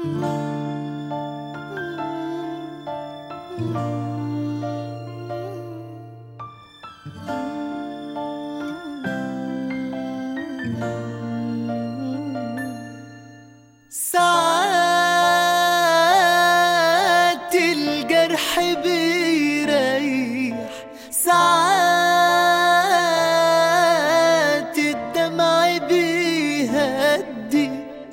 ساعات الجرح بيريح، ساعات الدمع بيهدي،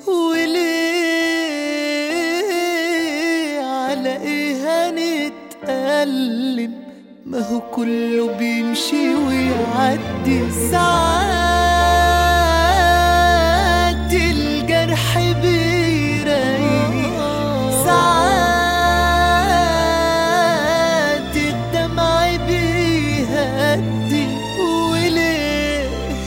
وليه على ايه هنتألم؟ ما هو كله بيمشي ويعدي. ساعات الجرح بيريح، ساعات الدمع بيهدي، وليه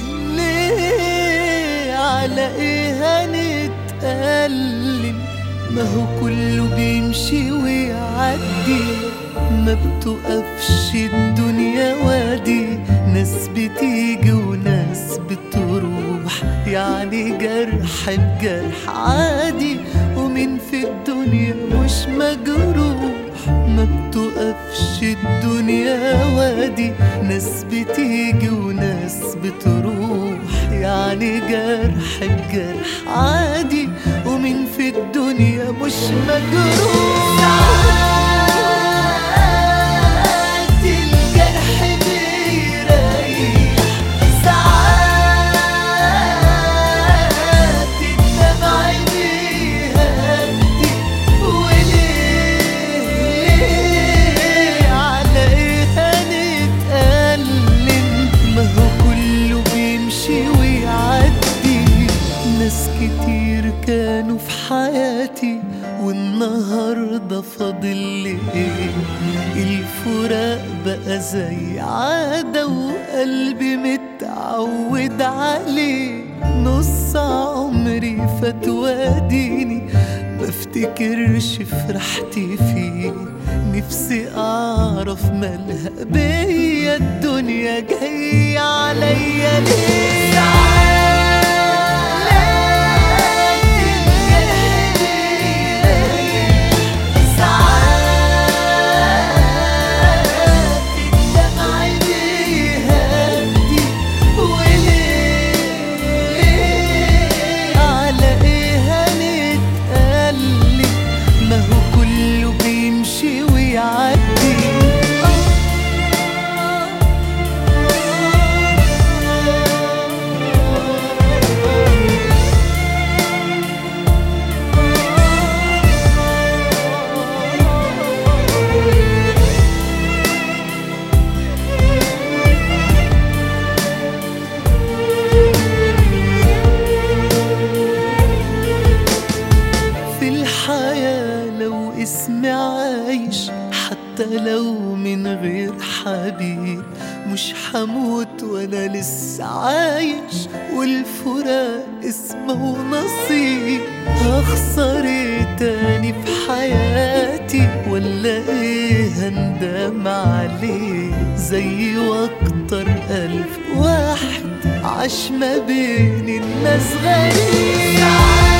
على ايه هنتألم؟ ما هو كله بيمشي ويعدي. ما بتوقفش الدنيا وادي، ناس بتيجي وناس بتروح، يعني جرح بجرح عادي، ومين في الدنيا مش مجروح؟ ما بتوقفش الدنيا وادي، ناس بتيجي وناس بتروح، يعني جرح بجرح عادي، ومين في الدنيا مش مجروح؟ ناس كتير كانوا في حياتي، والنهاردة فاضل لي ايه؟ الفراق بقى زي عادة، وقلبي متعود عليه. نص عمري فات واديني بفتكرش فرحتي فيه، نفسي اعرف مالها بيا الدنيا جاية عليا ليه؟ لو اسمي عايش حتى لو من غير حبيب، مش حموت وانا لسه عايش، والفراق اسمه نصيب. هخسر ايه تاني في حياتي؟ ولا ايه هندم عليه؟ زي واكتر 1000 واحد عاش ما بين الناس غريب.